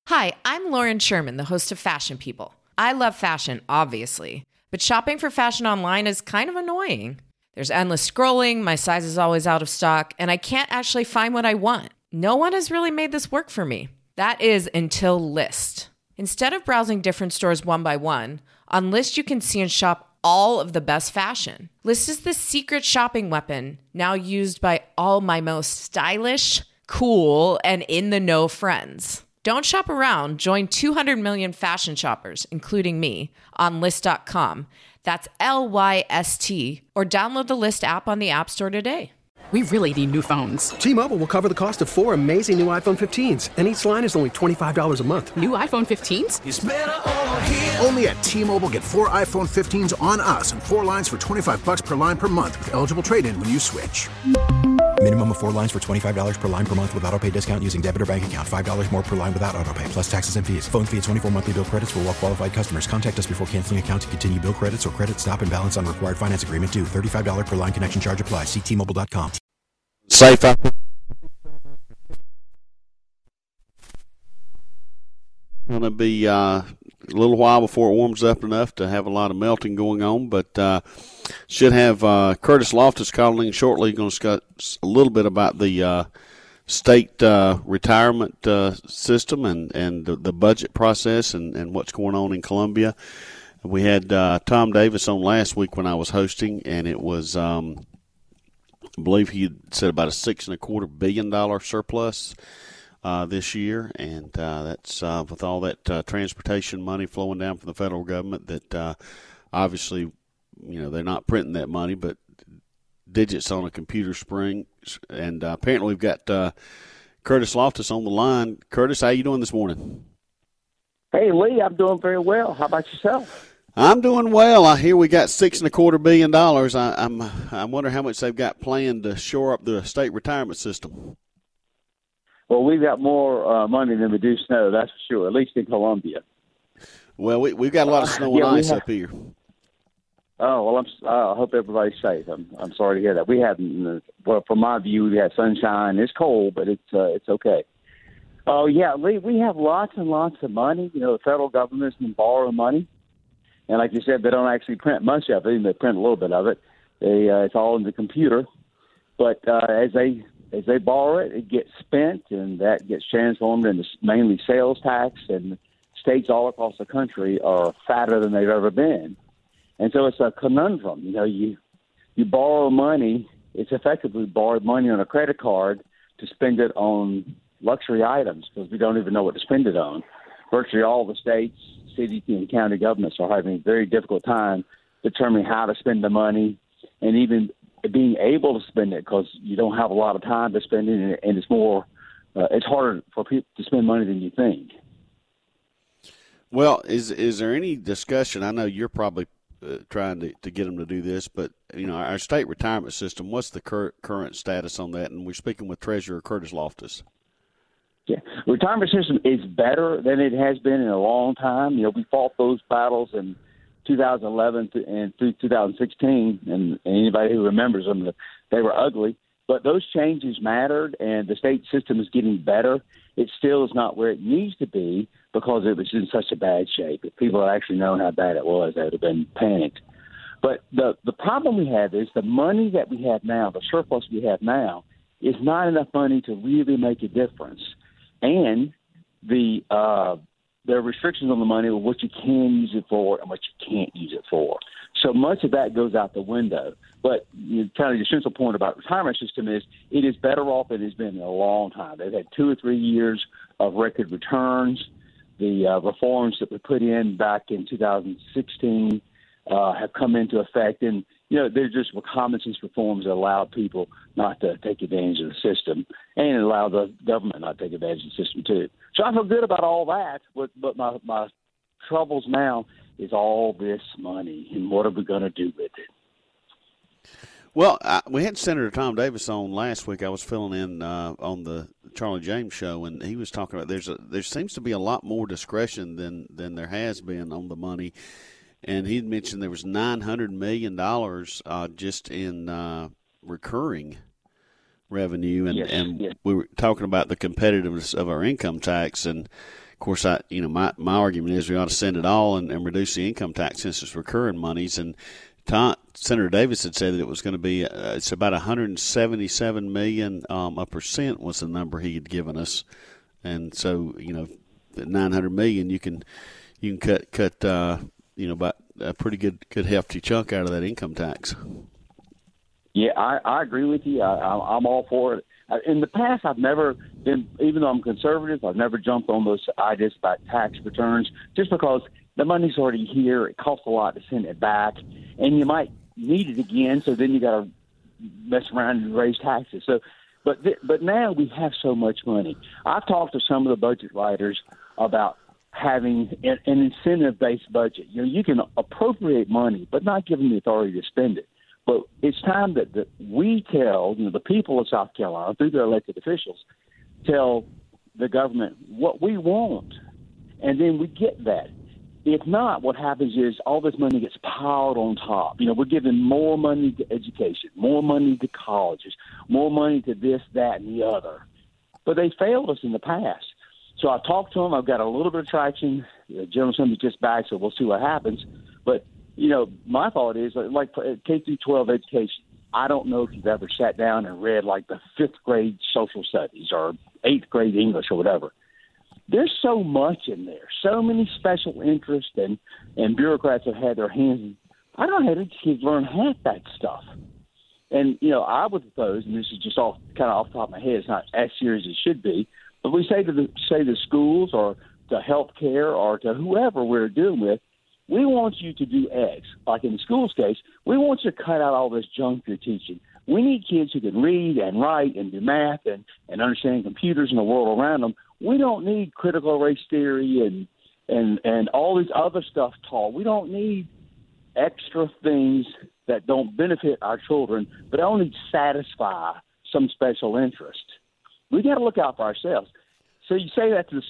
Hi, I'm Lauren Sherman, the host of Fashion People. I love fashion, obviously, but shopping for fashion online is kind of annoying. There's endless scrolling, my size is always out of stock, and I can't actually find what I want. No one has really made this work for me. That is until Lyst. Instead of browsing different stores one by one, on Lyst you can see and shop all of the best fashion. Lyst is the secret shopping weapon now used by all my most stylish, cool, and in-the-know friends. Don't shop around. Join 200 million fashion shoppers, including me, on Lyst.com. That's Lyst, or download the Lyst app on the App Store today. We really need new phones. T-Mobile will cover the cost of 4 amazing new iPhone 15s, and each line is only $25 a month. New iPhone 15s? It's better over here. Only at T-Mobile, get 4 iPhone 15s on us and 4 lines for $25 per line per month with eligible trade-in when you switch. Minimum of 4 lines for $25 per line per month with autopay discount using debit or bank account. $5 more per line without autopay, plus taxes and fees. Phone fee at 24 monthly bill credits for well-qualified customers. Contact us before canceling account to continue bill credits or credit stop and balance on required finance agreement due. $35 per line connection charge applies. See T-Mobile.com. Safe out. Going to be a little while before it warms up enough to have a lot of melting going on, but should have Curtis Loftus calling in shortly. Going to discuss a little bit about the state retirement system and the budget process and what's going on in Columbia. We had Tom Davis on last week when I was hosting, and it was I believe he said about a $6.25 billion surplus this year, and that's with all that transportation money flowing down from the federal government. That obviously, they're not printing that money, but digits on a computer screen. And apparently, we've got Curtis Loftus on the line. Curtis, how you doing this morning? Hey, Lee, I'm doing very well. How about yourself? I'm doing well. I hear we got $6.25 billion. I wonder how much they've got planned to shore up the state retirement system. Well, we've got more money than we do snow, that's for sure, at least in Columbia. Well, we've got a lot of snow and ice up here. Oh, well, I hope everybody's safe. I'm sorry to hear that. We haven't, well, from my view, we had sunshine. It's cold, but it's okay. Oh, yeah, Lee, we have lots and lots of money. The federal government's been borrowing money. And like you said, they don't actually print much of it. They print a little bit of it. It's all in the computer. But as they borrow it, it gets spent, and that gets transformed into mainly sales tax. And states all across the country are fatter than they've ever been. And so it's a conundrum. You borrow money. It's effectively borrowed money on a credit card to spend it on luxury items because we don't even know what to spend it on. Virtually all the states, city and county governments are having a very difficult time determining how to spend the money and even being able to spend it because you don't have a lot of time to spend it, and it's harder for people to spend money than you think. Well, is there any discussion? I know you're probably trying to get them to do this, but our state retirement system, what's the current status on that? And we're speaking with Treasurer Curtis Loftus. Yeah, the retirement system is better than it has been in a long time. We fought those battles in 2011 and through 2016, and anybody who remembers them, they were ugly. But those changes mattered, and the state system is getting better. It still is not where it needs to be because it was in such a bad shape. If people had actually known how bad it was, they would have been panicked. But the problem we have is the money that we have now, the surplus we have now, is not enough money to really make a difference. And there are restrictions on the money of what you can use it for and what you can't use it for. So much of that goes out the window. But kind of the central point about the retirement system is it is better off than it's been in a long time. They've had 2 or 3 years of record returns. The reforms that were put in back in 2016 have come into effect. And, they're just common sense reforms that allow people not to take advantage of the system and allow the government not to take advantage of the system, too. So I feel good about all that. But my troubles now is all this money, and what are we going to do with it? Well, we had Senator Tom Davis on last week. I was filling in on the Charlie James show, and he was talking about there seems to be a lot more discretion than there has been on the money. And he mentioned there was $900 million just in recurring revenue. And we were talking about the competitiveness of our income tax. And, Of course, my argument is we ought to send it all and reduce the income tax since it's recurring monies. And Senator Davis had said that it was going to be it's about 177 million a percent was the number he had given us, and so the 900 million you can cut about a pretty good hefty chunk out of that income tax. Yeah, I agree with you. I'm all for it. In the past, I've never been, even though I'm conservative, I've never jumped on those ideas about tax returns just because the money's already here. It costs a lot to send it back, and you might need it again, so then you got to mess around and raise taxes. So, but now we have so much money. I've talked to some of the budget writers about having an incentive-based budget. You can appropriate money, but not give them the authority to spend it. But it's time that we tell, the people of South Carolina, through their elected officials, tell the government what we want, and then we get that. If not, what happens is all this money gets piled on top. We're giving more money to education, more money to colleges, more money to this, that, and the other. But they failed us in the past. So I talked to them. I've got a little bit of traction. The General Assembly just back, so we'll see what happens. But my thought is, like K through 12 education, I don't know if you've ever sat down and read like the 5th grade social studies or 8th grade English or whatever. There's so much in there, so many special interests and bureaucrats have had their hands in. I don't know how these kids learn half that stuff. And, I would propose, and this is just off the top of my head, it's not as serious as it should be, but we say to the schools or to health care or to whoever we're dealing with, we want you to do X. Like in the school's case, we want you to cut out all this junk you're teaching. We need kids who can read and write and do math and understand computers and the world around them. We don't need critical race theory and all this other stuff taught. We don't need extra things that don't benefit our children, but only satisfy some special interest. We got to look out for ourselves. So you say that to the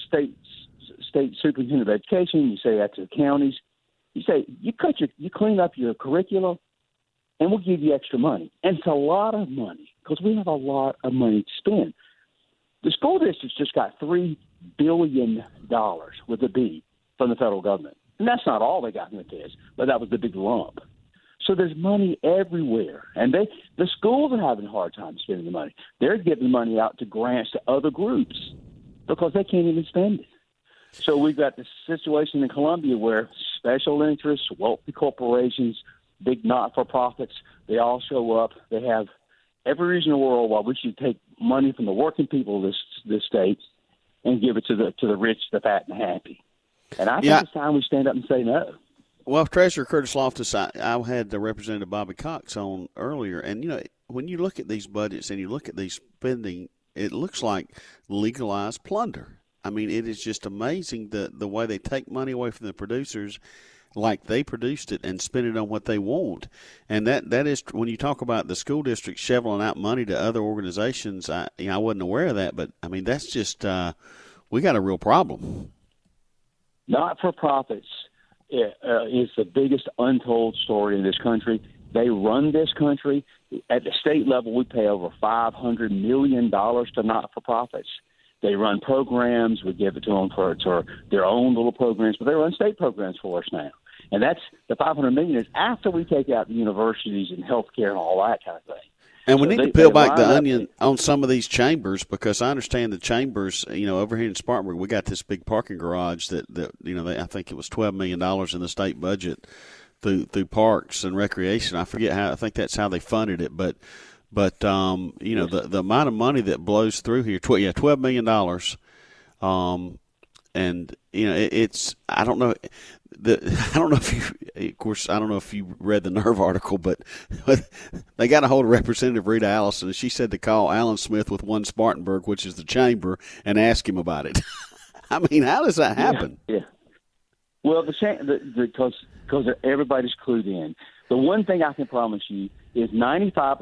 state superintendent of education. You say that to the counties. You say you clean up your curriculum, and we'll give you extra money. And it's a lot of money because we have a lot of money to spend. The school districts just got $3 billion with a B from the federal government. And that's not all they got from the kids, but that was the big lump. So there's money everywhere. And the schools are having a hard time spending the money. They're giving money out to grants to other groups because they can't even spend it. So we've got this situation in Columbia where special interests, wealthy corporations, big not-for-profits, they all show up. They have every reason in the world why we should take money from the working people of this state and give it to the rich, the fat, and the happy. And I think it's time we stand up and say no. Well, Treasurer Curtis Loftus, I had the Representative Bobby Cox on earlier, and when you look at these budgets and you look at these spending, it looks like legalized plunder. I mean, it is just amazing the way they take money away from the producers like they produced it and spend it on what they want. And that is, when you talk about the school district shoveling out money to other organizations, I wasn't aware of that, but, I mean, that's just we got a real problem. Not-for-profits is the biggest untold story in this country. They run this country. At the state level, we pay over $500 million to not-for-profits. They run programs. We give it to them for their own little programs, but they run state programs for us now. And that's the $500 million is after we take out the universities and healthcare and all that kind of thing. And we need to peel back the onion on some of these chambers, because I understand the chambers, over here in Spartanburg, we got this big parking garage that I think it was $12 million in the state budget through Parks and Recreation. I forget how. I think that's how they funded it, but the amount of money that blows through here, $12 million, and it's I don't know if you, of course, I don't know if you read the Nerve article, but they got a hold of Representative Rita Allison, and she said to call Alan Smith with One Spartanburg, which is the chamber, and ask him about it. I mean, how does that happen? Yeah. Well, because everybody's clued in. The one thing I can promise you is 98%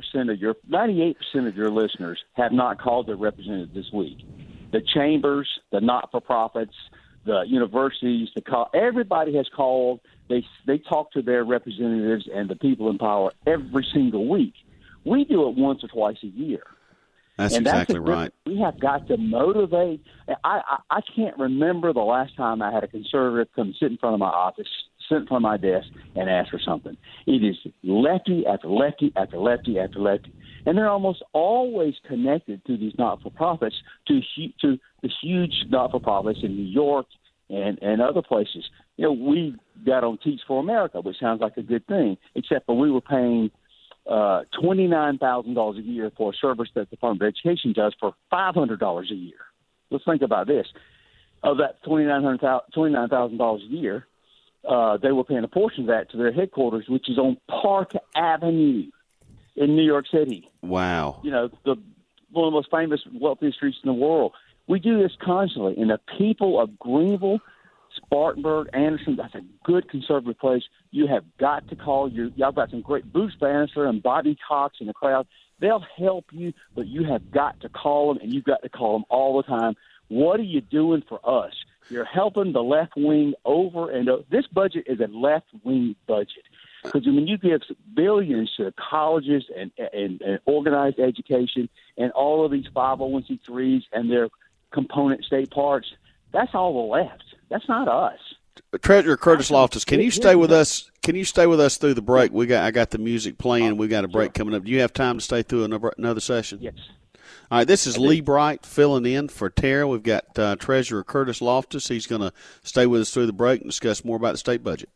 of your listeners have not called their representative this week. The chambers, the not-for-profits, the universities, everybody has called. They talk to their representatives and the people in power every single week. We do it once or twice a year. That's and exactly that's right. We have got to motivate. I can't remember the last time I had a conservative come sit in front of my office, sit in front of my desk, and ask for something. It is lefty after lefty after lefty after lefty. And they're almost always connected to these not-for-profits, to the huge not-for-profits in New York and other places. We got on Teach for America, which sounds like a good thing, except for we were paying $29,000 a year for a service that the Department of Education does for $500 a year. Let's think about this. Of that $29,000 a year, they were paying a portion of that to their headquarters, which is on Park Avenue in New York City. Wow. One of the most famous, wealthiest streets in the world. We do this constantly. And the people of Greenville, Spartanburg, Anderson, that's a good conservative place. You have got to call y'all got some great Bruce Bannister and Bobby Cox in the crowd. They'll help you, but you have got to call them, and you've got to call them all the time. What are you doing for us? You're helping the left wing over and over. This budget is a left wing budget. Because when you give billions to colleges and organized education and all of these 501c3s and their component state parks, that's all the left. That's not us. Treasurer Curtis Loftus, can you stay with us? Can you stay with us through the break? I got the music playing. We got a break coming up. Do you have time to stay through another session? Yes. All right, this is Lee Bright filling in for Tara. We've got Treasurer Curtis Loftus. He's going to stay with us through the break and discuss more about the state budget.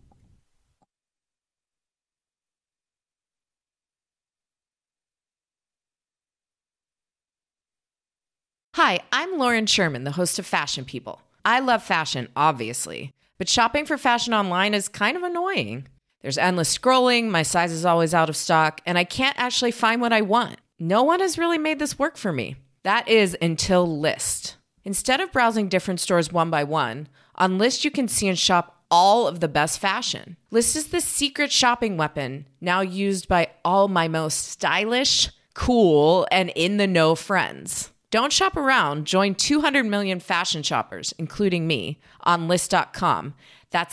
Hi, I'm Lauren Sherman, the host of Fashion People. I love fashion, obviously, but shopping for fashion online is kind of annoying. There's endless scrolling, my size is always out of stock, and I can't actually find what I want. No one has really made this work for me. That is until Lyst. Instead of browsing different stores one by one, on Lyst you can see and shop all of the best fashion. Lyst is the secret shopping weapon now used by all my most stylish, cool, and in-the-know friends. Don't shop around. Join 200 million fashion shoppers, including me, on Lyst.com. That's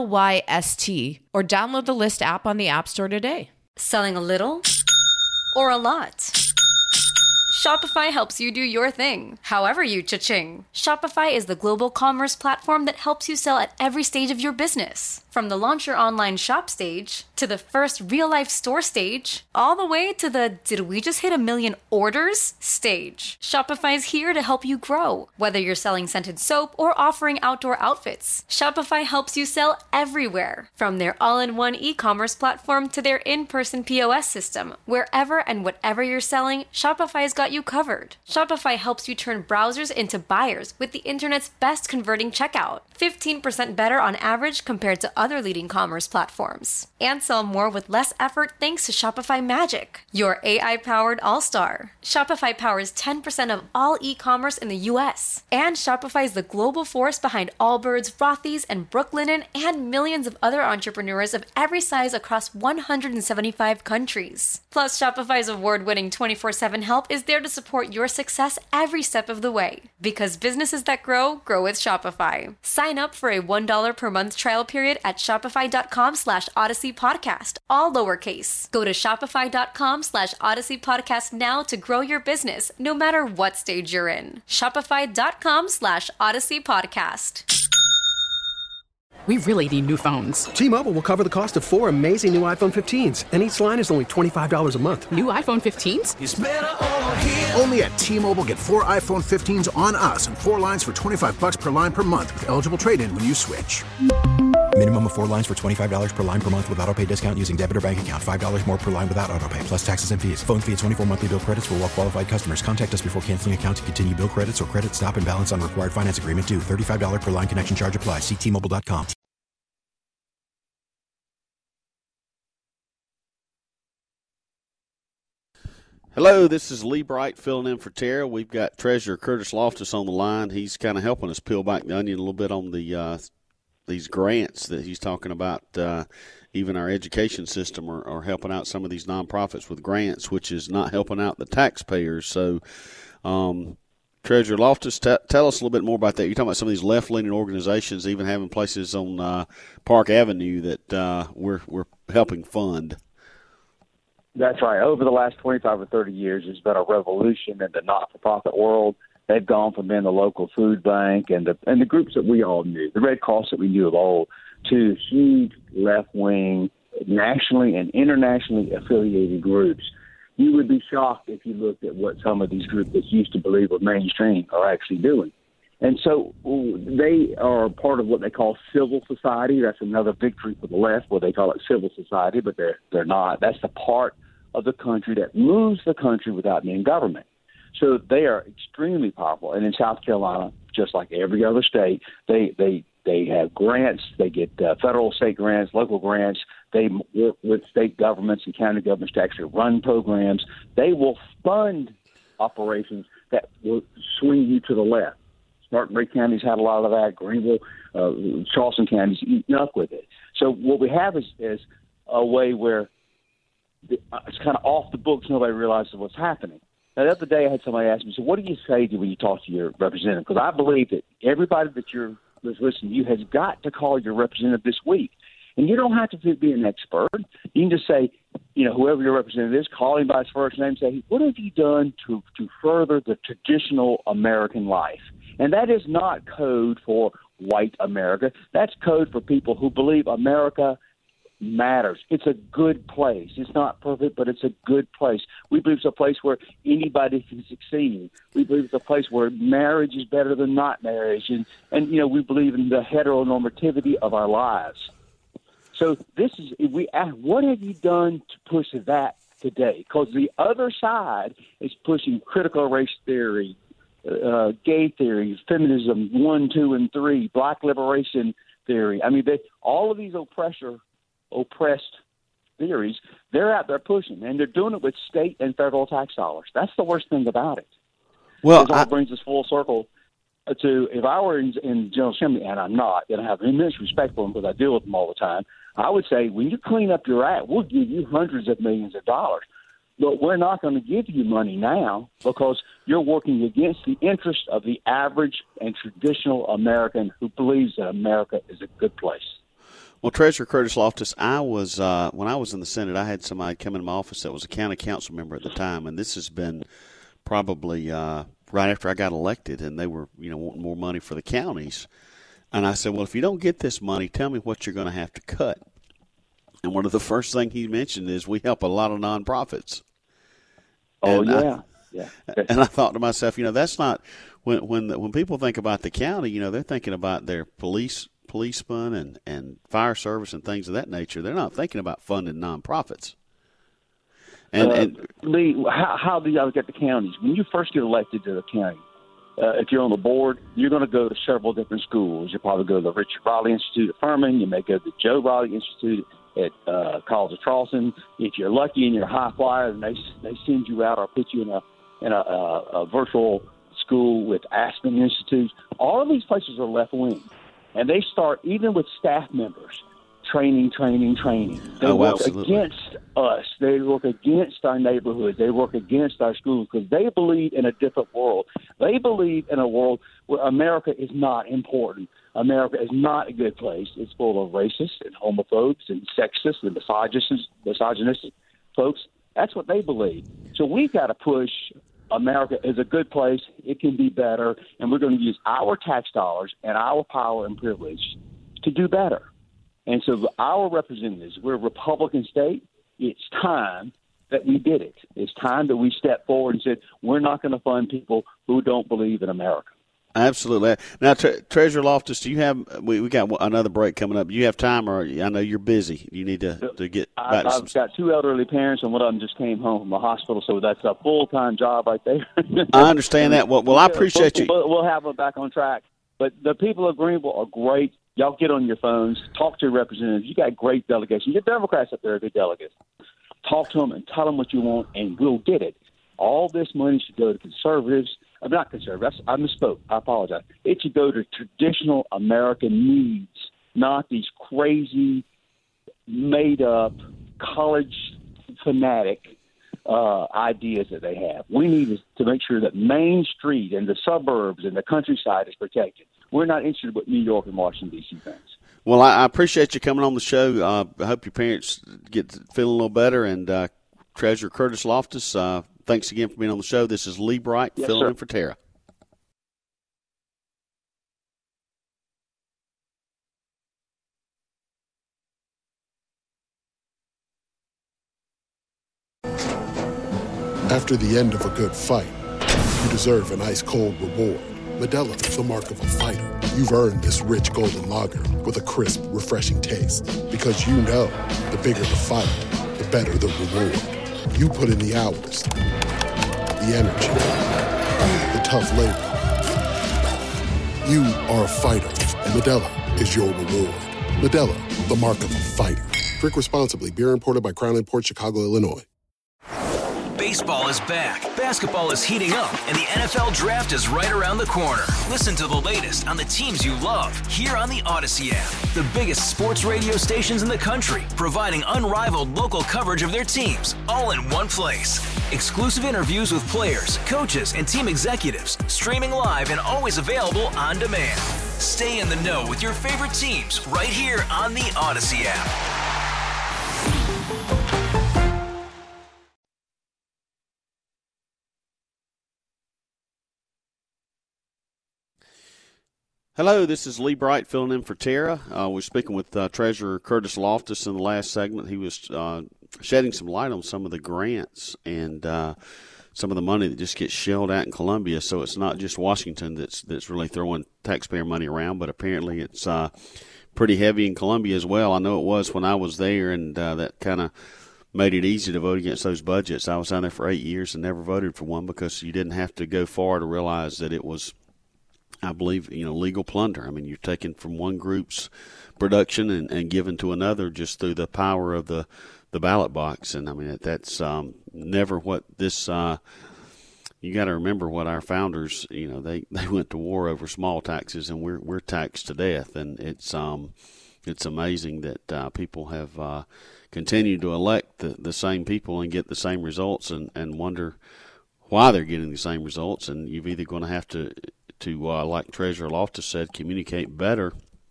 LYST. Or download the Lyst app on the App Store today. Selling a little or a lot? Shopify helps you do your thing, however you cha-ching. Shopify is the global commerce platform that helps you sell at every stage of your business. From the launch your online shop stage, to the first real-life store stage, all the way to the did we just hit 1 million orders stage. Shopify's here to help you grow. Whether you're selling scented soap or offering outdoor outfits, Shopify helps you sell everywhere. From their all-in-one e-commerce platform to their in-person POS system, wherever and whatever you're selling, Shopify's got you covered. Shopify helps you turn browsers into buyers with the internet's best converting checkout. 15% better on average compared to other leading commerce platforms. And sell more with less effort thanks to Shopify Magic, your AI-powered all-star. Shopify powers 10% of all e-commerce in the U.S. And Shopify is the global force behind Allbirds, Rothy's, and Brooklinen, and millions of other entrepreneurs of every size across 175 countries. Plus, Shopify's award-winning 24/7 help is there to support your success every step of the way. Because businesses that grow with Shopify. Sign up for a $1 per month trial period at shopify.com/Odyssey Podcast, all lowercase. Go to shopify.com/Odyssey Podcast now to grow your business, no matter what stage you're in. Shopify.com/Odyssey Podcast. We really need new phones. T-Mobile will cover the cost of 4 amazing new iPhone 15s, and each line is only $25 a month. New iPhone 15s? It's better over here. Only at T-Mobile, get 4 iPhone 15s on us and 4 lines for $25 per line per month with eligible trade-in when you switch. Minimum of 4 lines for $25 per line per month with autopay discount using debit or bank account. $5 more per line without autopay, plus taxes and fees. Phone fee at 24 monthly bill credits for well-qualified customers. Contact us before canceling account to continue bill credits or credit stop and balance on required finance agreement due. $35 per line connection charge applies. See T-Mobile.com. Hello, this is Lee Bright filling in for Tara. We've got Treasurer Curtis Loftus on the line. He's kind of helping us peel back the onion a little bit on the these grants that he's talking about. Even our education system are helping out some of these nonprofits with grants, which is not helping out the taxpayers. So, Treasurer Loftus, tell us a little bit more about that. You're talking about some of these left-leaning organizations even having places on Park Avenue that we're helping fund. That's right. Over the last 25 or 30 years, there's been a revolution in the not-for-profit world. They've gone from being the local food bank and the groups that we all knew, the Red Cross that we knew of old, to huge left-wing, nationally and internationally affiliated groups. You would be shocked if you looked at what some of these groups that used to believe were mainstream are actually doing. And so they are part of what they call civil society. That's another victory for the left, where they call it civil society, but they're not. That's the part of the country that moves the country without being government. So they are extremely powerful. And in South Carolina, just like every other state, they have grants. They get federal, state grants, local grants. They work with state governments and county governments to actually run programs. They will fund operations that will swing you to the left. Spartanburg County's had a lot of that. Greenville, Charleston County's eaten up with it. So what we have is a way where it's kind of off the books. Nobody realizes what's happening. Now, the other day I had somebody ask me, so what do you say when you talk to your representative? Because I believe that everybody that's listening to you has got to call your representative this week. And you don't have to be an expert. You can just say, whoever your representative is, call him by his first name and say, what have you done to further the traditional American life? And that is not code for white America. That's code for people who believe America matters. It's a good place. It's not perfect, but it's a good place. We believe it's a place where anybody can succeed. We believe it's a place where marriage is better than not marriage. And we believe in the heteronormativity of our lives. So what have you done to push that today? Because the other side is pushing critical race theory, gay theory, feminism 1, 2, and 3, black liberation theory. I mean, all of these oppressed theories, they're out there pushing, and they're doing it with state and federal tax dollars. That's the worst thing about it. Well, this all brings us full circle to, if I were in General Assembly, and I'm not, and I have immense respect for them because I deal with them all the time, I would say, when you clean up your act, we'll give you hundreds of millions of dollars. But we're not going to give you money now because you're working against the interest of the average and traditional American who believes that America is a good place. Well, Treasurer Curtis Loftus, I was when I was in the Senate, I had somebody come into my office that was a county council member at the time, and this has been probably right after I got elected, and they were wanting more money for the counties. And I said, well, if you don't get this money, tell me what you're going to have to cut. And one of the first things he mentioned is we help a lot of nonprofits. Oh, and yeah. And I thought to myself, that's not when people think about the county, they're thinking about their policemen and fire service and things of that nature. They're not thinking about funding nonprofits. And Lee, how do y'all get the counties? When you first get elected to the county, if you're on the board, you're going to go to several different schools. You'll probably go to the Richard Raleigh Institute at Furman. You may go to the Joe Raleigh Institute at College of Charleston. If you're lucky and you're a high flyer, and they send you out or put you in a virtual school with Aspen Institute. All of these places are left wing, and they start even with staff members. Training. They work against us. They work against our neighborhoods. They work against our schools because they believe in a different world. They believe in a world where America is not important. America is not a good place. It's full of racists and homophobes and sexists and misogynistic folks. That's what they believe. So we've got to push America is a good place. It can be better, and we're going to use our tax dollars and our power and privilege to do better. And so our representatives, we're a Republican state. It's time that we did it. It's time that we stepped forward and said, we're not going to fund people who don't believe in America. Absolutely. Now, Treasurer Loftus, do you have we got another break coming up. Do you have time, or I know you're busy. You need to get back to I've got two elderly parents, and one of them just came home from the hospital, so that's a full-time job right there. I understand that. Well, I appreciate you. We'll have them back on track. But the people of Greenville are great. Y'all get on your phones, talk to your representatives. You got great delegation. Your Democrats up there are good delegates. Talk to them and tell them what you want, and we'll get it. All this money should go to conservatives. I'm not conservative. I misspoke. I apologize. It should go to traditional American needs, not these crazy, made-up, college fanatic ideas that they have. We need to make sure that Main Street and the suburbs and the countryside is protected. We're not interested in what New York and Washington, D.C. thinks. Well, I appreciate you coming on the show. I hope your parents get feeling a little better, and Treasurer Curtis Loftus, thanks again for being on the show. This is Lee Bright filling in for Tara. After the end of a good fight, you deserve an ice-cold reward. Modelo is the mark of a fighter. You've earned this rich golden lager with a crisp, refreshing taste. Because you know, the bigger the fight, the better the reward. You put in the hours, the energy, the tough labor. You are a fighter, and Modelo is your reward. Modelo, the mark of a fighter. Drink responsibly. Beer imported by Crown Imports, Chicago, Illinois. Baseball is back, basketball is heating up, and the NFL Draft is right around the corner. Listen to the latest on the teams you love here on the Odyssey app. The biggest sports radio stations in the country, providing unrivaled local coverage of their teams, all in one place. Exclusive interviews with players, coaches, and team executives, streaming live and always available on demand. Stay in the know with your favorite teams right here on the Odyssey app. Hello, this is Lee Bright filling in for Tara. We're speaking with Treasurer Curtis Loftus in the last segment. He was shedding some light on some of the grants and some of the money that just gets shelled out in Columbia. So it's not just Washington that's really throwing taxpayer money around, but apparently it's pretty heavy in Columbia as well. I know it was when I was there, and that kind of made it easy to vote against those budgets. I was down there for 8 years and never voted for one because you didn't have to go far to realize that it was, I believe, legal plunder. I mean, you're taking from one group's production and giving to another just through the power of the ballot box. And I mean, that's never what this. You got to remember what our founders, they went to war over small taxes, and we're taxed to death. And it's amazing that people have continued to elect the same people and get the same results, and wonder why they're getting the same results. And you've either going to have to like Treasurer Loftus said, communicate better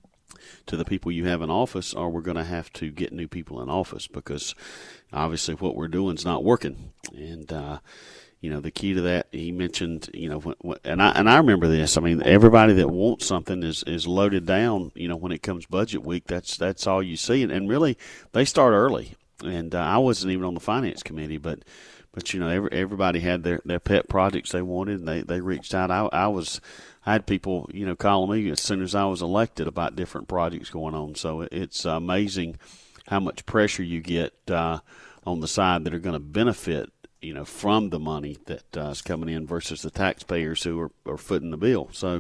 to the people you have in office, or we're going to have to get new people in office, because obviously what we're doing is not working. And the key to that, he mentioned, and I remember this. I mean, everybody that wants something is loaded down. When it comes budget week, that's all you see, and really they start early. And I wasn't even on the finance committee, but everybody had their pet projects they wanted, and they reached out. I had people, calling me as soon as I was elected about different projects going on. So it's amazing how much pressure you get on the side that are going to benefit, from the money that is coming in versus the taxpayers who are footing the bill. So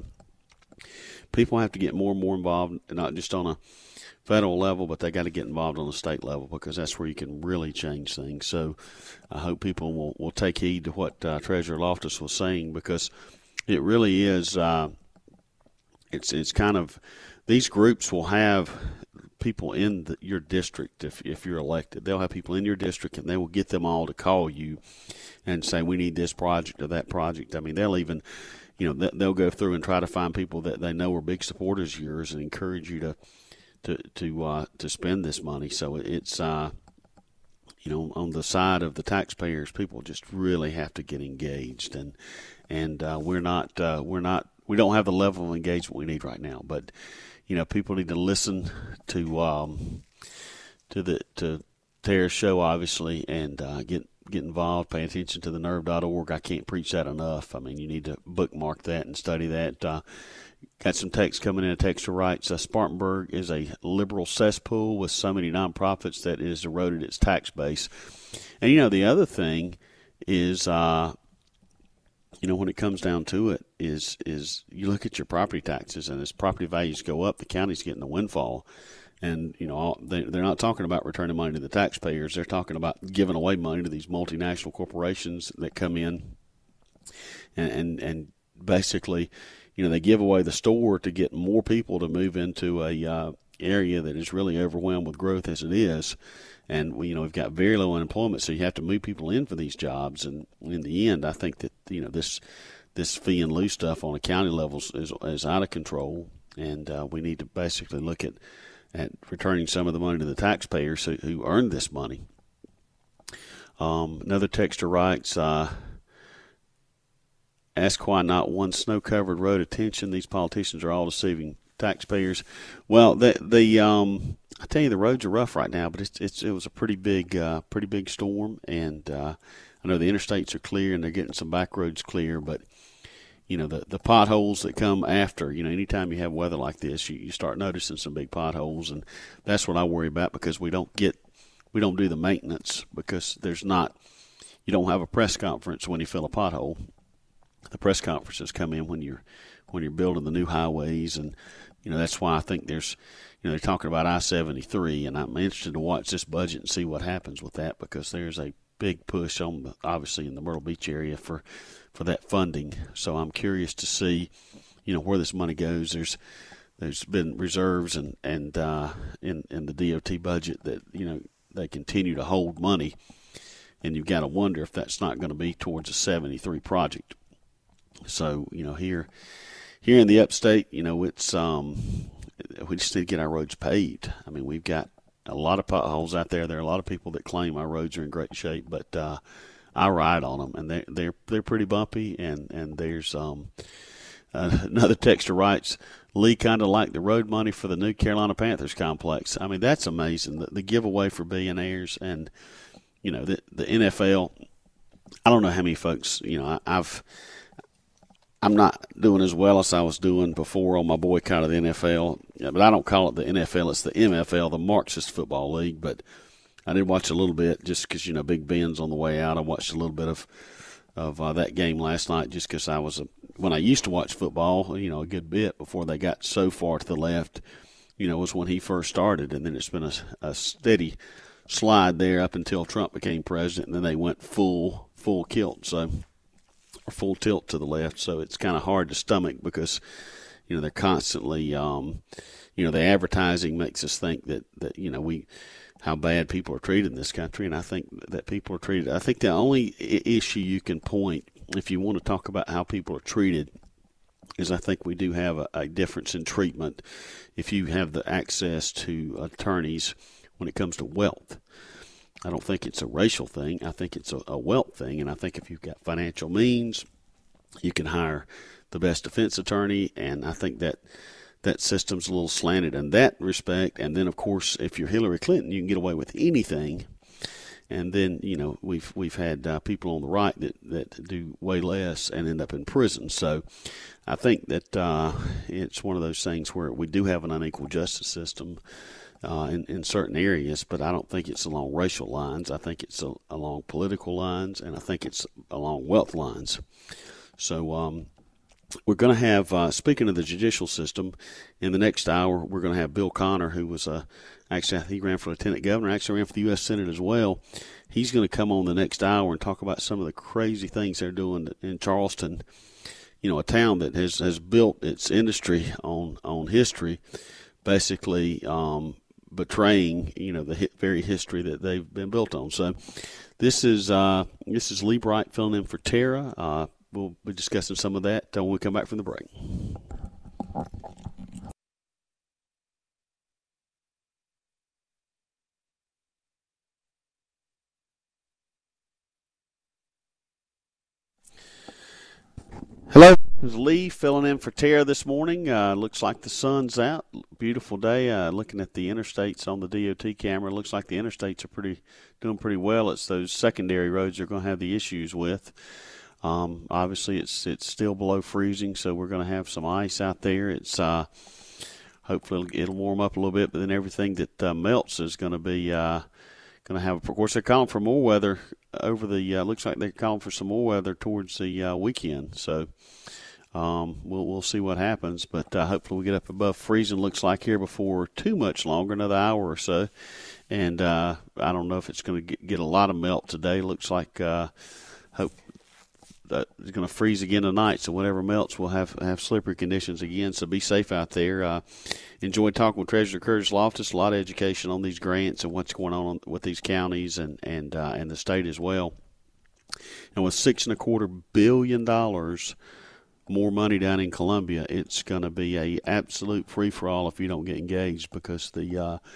people have to get more and more involved, not just on a federal level, but they got to get involved on the state level, because that's where you can really change things. So I hope people will take heed to what Treasurer Loftus was saying, because it really is. It's kind of, these groups will have people in your district. If you're elected, they'll have people in your district, and they will get them all to call you and say, we need this project or that project. I mean, they'll even, they'll go through and try to find people that they know are big supporters of yours and encourage you to spend this money. So it's on the side of the taxpayers, people just really have to get engaged, and we don't have the level of engagement we need right now. But people need to listen to Tara's show, obviously, and get involved, pay attention to the nerve.org. I can't preach that enough. I mean, you need to bookmark that and study that. Got some text coming in. A texter writes, Spartanburg is a liberal cesspool with so many nonprofits that it has eroded its tax base. And, the other thing is, when it comes down to it, is you look at your property taxes, and as property values go up, the county's getting a windfall. And, they're not talking about returning money to the taxpayers. They're talking about giving away money to these multinational corporations that come in and basically, they give away the store to get more people to move into a area that is really overwhelmed with growth as it is. And, we've got very low unemployment, so you have to move people in for these jobs. And in the end, I think that, this fee and lieu stuff on a county level is out of control. And we need to basically look at returning some of the money to the taxpayers who earned this money. Another texter writes, ask why not one snow-covered road. Attention, these politicians are all deceiving taxpayers. Well, I tell you, the roads are rough right now, but it was a pretty big storm, and I know the interstates are clear and they're getting some back roads clear, but the potholes that come after, anytime you have weather like this, you start noticing some big potholes, and that's what I worry about, because we don't do the maintenance, because you don't have a press conference when you fill a pothole. The press conferences come in when you're building the new highways, and that's why I think there's they're talking about I-73, and I'm interested to watch this budget and see what happens with that, because there's a big push obviously in the Myrtle Beach area for that funding. So I'm curious to see where this money goes. There's been reserves and in the DOT budget that they continue to hold money, and you've got to wonder if that's not going to be towards a 73 project. So here in the upstate, it's we just need to get our roads paved. I mean, we've got a lot of potholes out there. There are a lot of people that claim our roads are in great shape, but I ride on them, and they're pretty bumpy. And there's another texter writes, Lee kind of like the road money for the new Carolina Panthers complex. I mean, that's amazing. The giveaway for billionaires, and the NFL. I don't know how many folks. I'm not doing as well as I was doing before on my boycott of the NFL, but I don't call it the NFL. It's the MFL, the Marxist Football League. But I did watch a little bit just because, Big Ben's on the way out. I watched a little bit of that game last night just because when I used to watch football, a good bit before they got so far to the left, was when he first started. And then it's been a steady slide there up until Trump became president, and then they went full tilt. Or full tilt to the left, so it's kind of hard to stomach because, they're constantly, the advertising makes us think that how bad people are treated in this country, and I think that people are treated. I think the only issue you can point, if you want to talk about how people are treated, is I think we do have a difference in treatment if you have the access to attorneys when it comes to wealth. I don't think it's a racial thing. I think it's a wealth thing, and I think if you've got financial means, you can hire the best defense attorney, and I think that system's a little slanted in that respect. And then, of course, if you're Hillary Clinton, you can get away with anything. And then, we've had people on the right that do way less and end up in prison. So I think that it's one of those things where we do have an unequal justice system in certain areas, but I don't think it's along racial lines. I think it's along political lines, and I think it's along wealth lines. So we're going to have, speaking of the judicial system, in the next hour, we're going to have Bill Connor, who was actually, he ran for lieutenant governor, actually ran for the U.S. Senate as well. He's going to come on the next hour and talk about some of the crazy things they're doing in Charleston, a town that has built its industry on history, basically betraying, the very history that they've been built on. So this is Lee Bright filling in for Tara. We'll be discussing some of that when we come back from the break. Hello, this is Lee filling in for Tara this morning. Looks like the sun's out. Beautiful day. Looking at the interstates on the DOT camera, looks like the interstates are doing pretty well. It's those secondary roads they're going to have the issues with. Obviously, it's still below freezing, so we're going to have some ice out there. It's hopefully it'll warm up a little bit, but then everything that melts is going to be going to have. Of course, they're calling for more weather over the. Looks like they're calling for some more weather towards the weekend. So we'll see what happens, but hopefully we get up above freezing. Looks like here before too much longer, another hour or so, and I don't know if it's going to get a lot of melt today. Looks like hope. It's going to freeze again tonight, so whatever melts will have slippery conditions again, so be safe out there. Enjoyed talking with Treasurer Curtis Loftus, a lot of education on these grants and what's going on with these counties and the state as well. And with $6.25 billion more money down in Columbia, it's going to be a absolute free-for-all if you don't get engaged, because the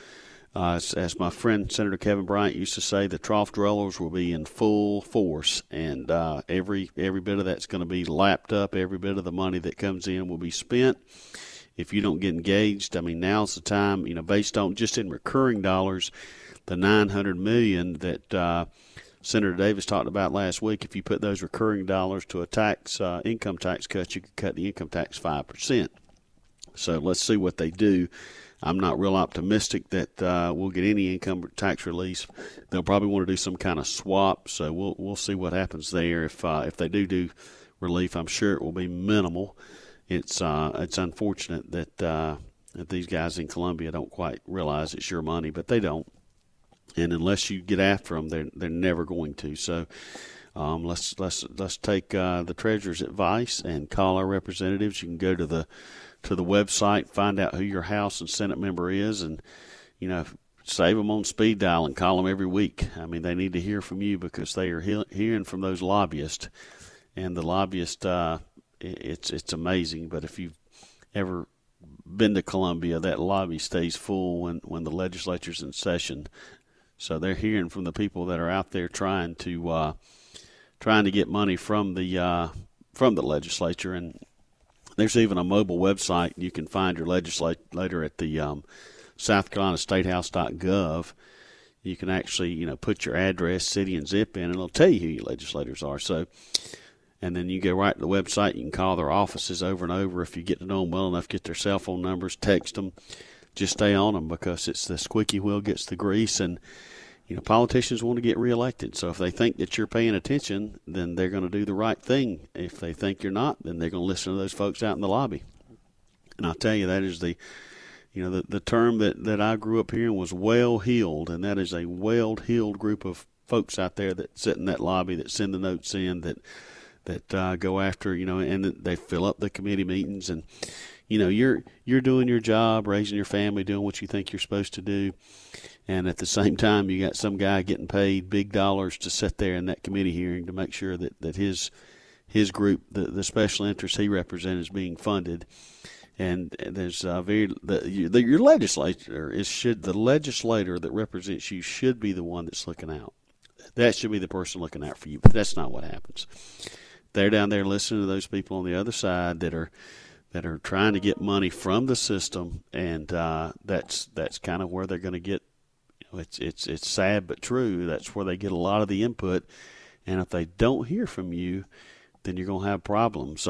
As my friend Senator Kevin Bryant used to say, the trough dwellers will be in full force, and every bit of that's going to be lapped up. Every bit of the money that comes in will be spent. If you don't get engaged, I mean, now's the time. Based on just in recurring dollars, the $900 million that Senator Davis talked about last week. If you put those recurring dollars to a income tax cut, you could cut the income tax 5%. So let's see what they do. I'm not real optimistic that we'll get any income tax release. They'll probably want to do some kind of swap, so we'll see what happens there. If they do relief, I'm sure it will be minimal. It's unfortunate that these guys in Columbia don't quite realize it's your money, but they don't. And unless you get after them, they're never going to. So let's take the treasurer's advice and call our representatives. You can go to the website, find out who your House and Senate member is, and save them on speed dial and call them every week. I mean, they need to hear from you because they are hearing from those lobbyists, and the lobbyists, it's amazing. But if you've ever been to Columbia, that lobby stays full when the legislature's in session. So they're hearing from the people that are out there trying to get money from the legislature, and there's even a mobile website. You can find your legislator at the South Carolina StateHouse.gov. You can actually put your address, city, and zip in, and it'll tell you who your legislators are. So, and then you go right to the website. You can call their offices over and over if you get to know them well enough. Get their cell phone numbers, text them. Just stay on them because it's the squeaky wheel gets the grease, and politicians want to get reelected. So if they think that you're paying attention, then they're going to do the right thing. If they think you're not, then they're going to listen to those folks out in the lobby. And I'll tell you, that is the term that I grew up hearing was well-heeled, and that is a well-heeled group of folks out there that sit in that lobby, that send the notes in, that go after, and they fill up the committee meetings. And you're doing your job, raising your family, doing what you think you're supposed to do, and at the same time you got some guy getting paid big dollars to sit there in that committee hearing to make sure that his group, the special interest he represents, is being funded. And there's your legislator the legislator that represents you should be the one that's looking out. That should be the person looking out for you, but that's not what happens. They're down there listening to those people on the other side that are trying to get money from the system, and that's kind of where they're going to get. It's sad but true. That's where they get a lot of the input, and if they don't hear from you, then you're going to have problems.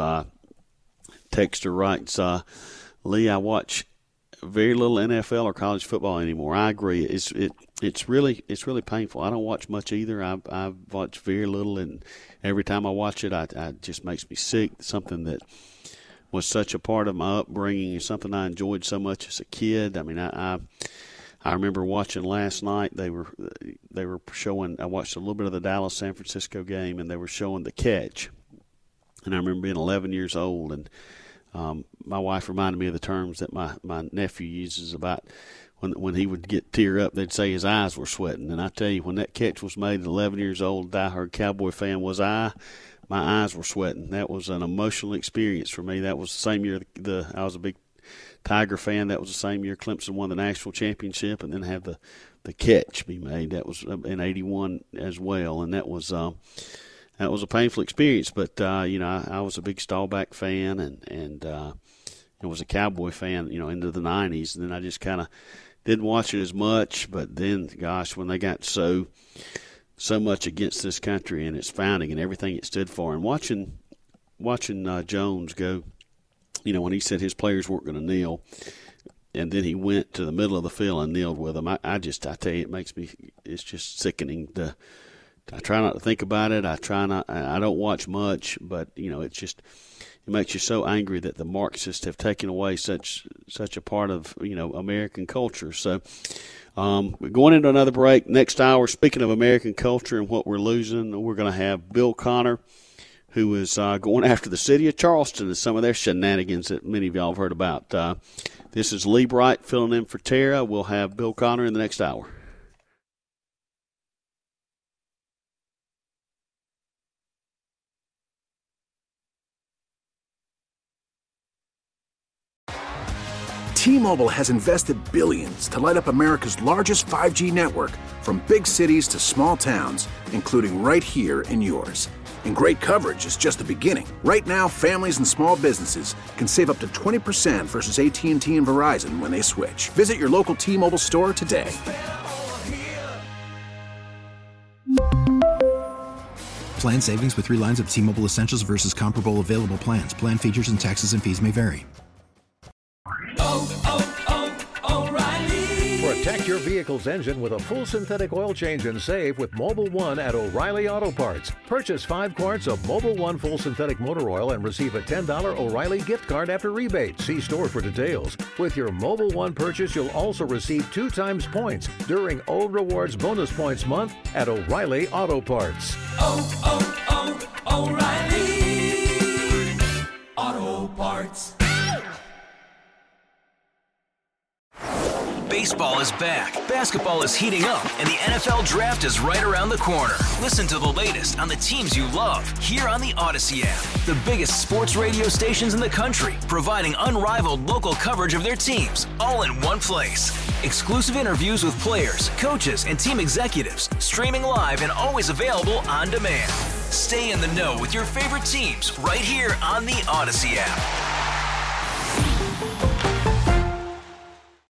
Texter writes, Lee, I watch very little NFL or college football anymore. I agree. It's really painful. I don't watch much either. I've watched very little, and every time I watch it, it just makes me sick. Something that was such a part of my upbringing and something I enjoyed so much as a kid. I mean, I remember watching last night. They were showing. I watched a little bit of the Dallas San Francisco game, and they were showing The Catch. And I remember being 11 years old, and my wife reminded me of the terms that my nephew uses about when he would tear up. They'd say his eyes were sweating. And I tell you, when that catch was made at 11 years old, diehard Cowboy fan was I. My eyes were sweating. That was an emotional experience for me. That was the same year I was a big Tiger fan. That was the same year Clemson won the national championship, and then have the catch be made. That was in '81 as well, and that was a painful experience. But I was a big Staubach fan, and I was a Cowboy fan, into the '90s, and then I just kind of didn't watch it as much. But then, gosh, when they got so much against this country and its founding and everything it stood for, and watching Jones go, when he said his players weren't going to kneel, and then he went to the middle of the field and kneeled with them. I tell you, it's just sickening. I try not to think about it. I don't watch much, but it makes you so angry that the Marxists have taken away such a part of American culture. So we're going into another break. Next hour, speaking of American culture and what we're losing, we're going to have Bill Connor, who is going after the city of Charleston and some of their shenanigans that many of y'all have heard about. This is Lee Bright filling in for Tara. We'll have Bill Connor in the next hour. T-Mobile has invested billions to light up America's largest 5G network, from big cities to small towns, including right here in yours. And great coverage is just the beginning. Right now, families and small businesses can save up to 20% versus AT&T and Verizon when they switch. Visit your local T-Mobile store today. Plan savings with 3 lines of T-Mobile Essentials versus comparable available plans. Plan features and taxes and fees may vary. Protect your vehicle's engine with a full synthetic oil change and save with Mobil 1 at O'Reilly Auto Parts. Purchase 5 quarts of Mobil 1 full synthetic motor oil and receive a $10 O'Reilly gift card after rebate. See store for details. With your Mobil 1 purchase, you'll also receive 2 times points during O Rewards Bonus Points Month at O'Reilly Auto Parts. O'Reilly Auto Parts. Baseball is back, basketball is heating up, and the NFL Draft is right around the corner. Listen to the latest on the teams you love here on the Odyssey app. The biggest sports radio stations in the country, providing unrivaled local coverage of their teams, all in one place. Exclusive interviews with players, coaches, and team executives, streaming live and always available on demand. Stay in the know with your favorite teams right here on the Odyssey app.